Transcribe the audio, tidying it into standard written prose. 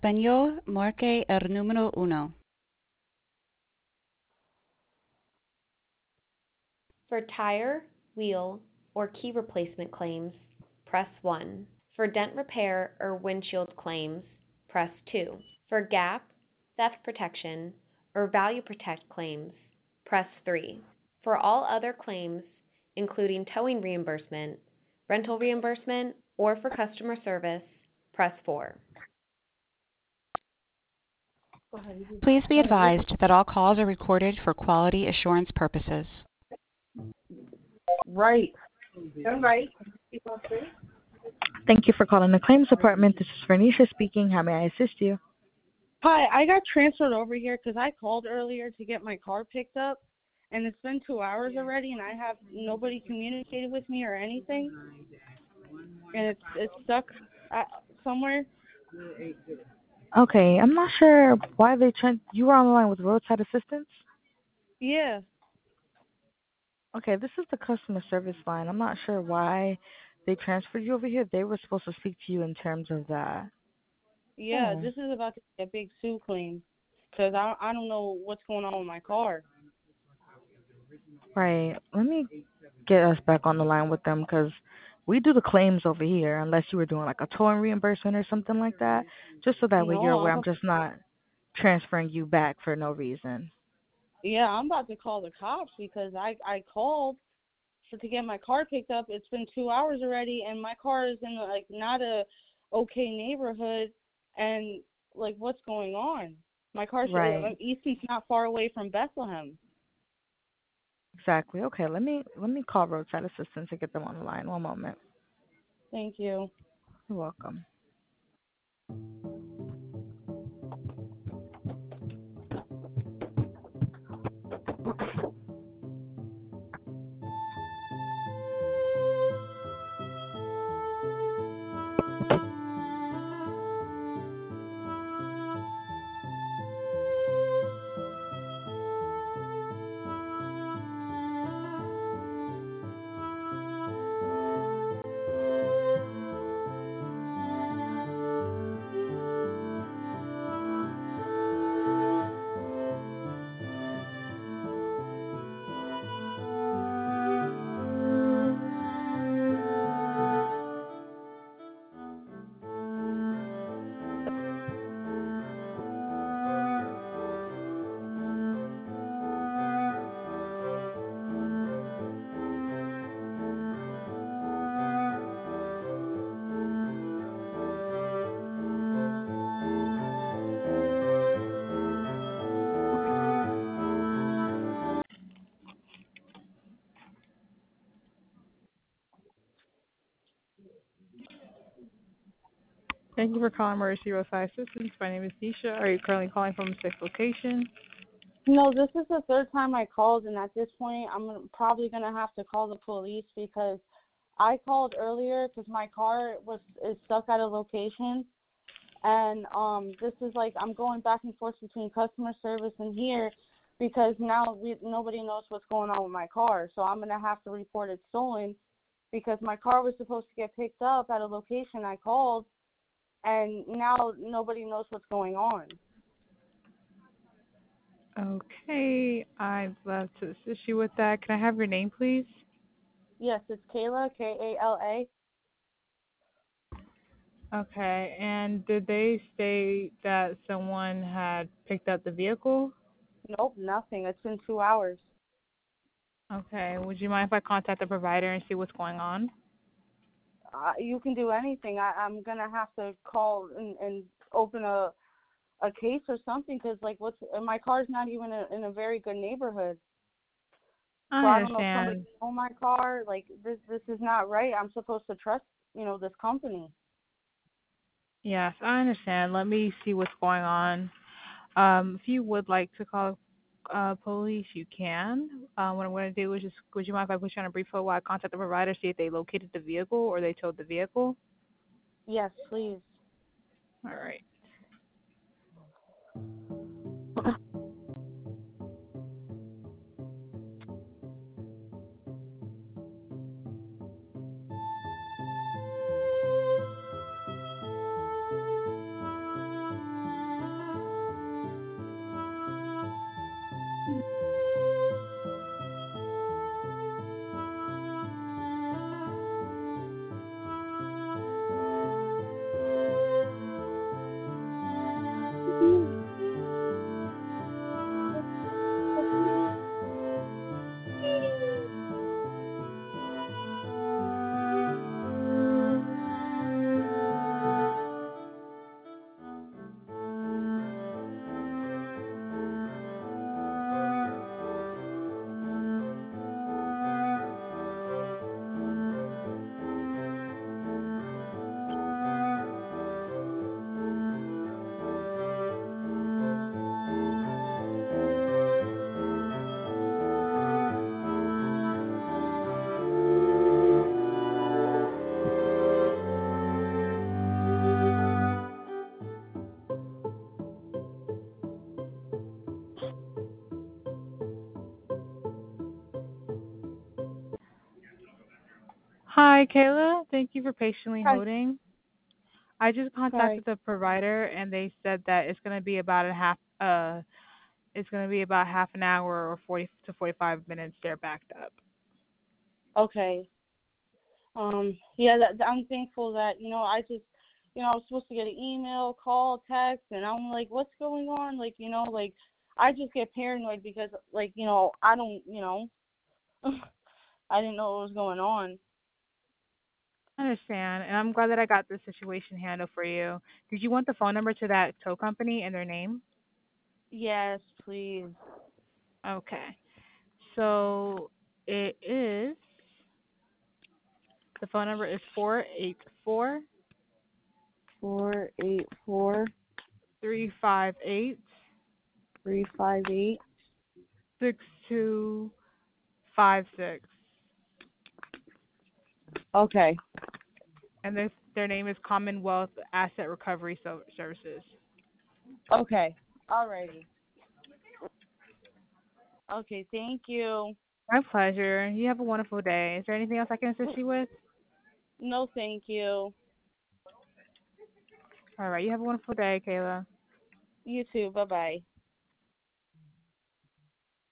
español, marque el número uno. For tire, wheel, or key replacement claims, press 1. For dent repair or windshield claims, press 2. For GAP, theft protection, or value protect claims, press 3. For all other claims, including towing reimbursement, rental reimbursement, or for customer service, press 4. Please be advised that all calls are recorded for quality assurance purposes. Right. Right. Thank you for calling the claims department. This is Vernisha speaking. How may I assist you? Hi, I got transferred over here because I called earlier to get my car picked up, and it's been 2 hours already, and I have nobody communicated with me or anything, and it's stuck somewhere. Okay, I'm not sure why you were on the line with roadside assistance? Yeah. Okay, this is the customer service line. I'm not sure why they transferred you over here. They were supposed to speak to you in terms of that. Yeah, this is about to be a big sue claim because I don't know what's going on with my car. Right. Let me get us back on the line with them because we do the claims over here unless you were doing like a towing reimbursement or something like that. Just so that way you're aware. I'm just not transferring you back for no reason. Yeah, I'm about to call the cops because I called to get my car picked up. It's been 2 hours already, and my car is in like not a okay neighborhood, and like what's going on? My car's right. Easton's not far away from Bethlehem. Exactly. Okay, let me call roadside assistance and get them on the line. One moment. Thank you. You're welcome. Thank you for calling Mercy Roadside Assistance. My name is Nisha. Are you currently calling from a safe location? No, this is the third time I called, and at this point, I'm probably gonna have to call the police because I called earlier because my car is stuck at a location, and this is like I'm going back and forth between customer service and here because now nobody knows what's going on with my car, so I'm gonna have to report it stolen because my car was supposed to get picked up at a location I called, and now nobody knows what's going on. Okay, I'd love to assist you with that. Can I have your name, please? Yes, it's Kayla, Kala. Okay, and did they state that someone had picked up the vehicle? Nope, nothing. It's been 2 hours. Okay, would you mind if I contact the provider and see what's going on? You can do anything. I'm gonna have to call and open a case or something because like my car's not even in a very good neighborhood. So I I don't know if somebody understand. stole my car. Like this is not right. I'm supposed to trust this company. Yes, I understand. Let me see what's going on. If you would like to call police, you can. What I'm going to do is just, would you mind if I put you on a brief hold while I contact the provider, see if they located the vehicle or they towed the vehicle? Yes, please. All right. Hi, Kayla. Thank you for patiently Hi. holding. I just Hi. contacted the provider and they said that it's going to be about half an hour or 40 to 45 minutes they're backed up. Okay. Yeah, I'm thankful that, I just, I was supposed to get an email, call, text, and I'm like, what's going on? Like, I just get paranoid because, like, I don't, I didn't know what was going on. I understand, and I'm glad that I got this situation handled for you. Did you want the phone number to that tow company and their name? Yes, please. Okay. So it is the phone number is 484 484 358 358. 6256. Okay. And their name is Commonwealth Asset Recovery Services. Okay. Alrighty. Okay, thank you. My pleasure. You have a wonderful day. Is there anything else I can assist you with? No, thank you. All right. You have a wonderful day, Kayla. You too. Bye-bye.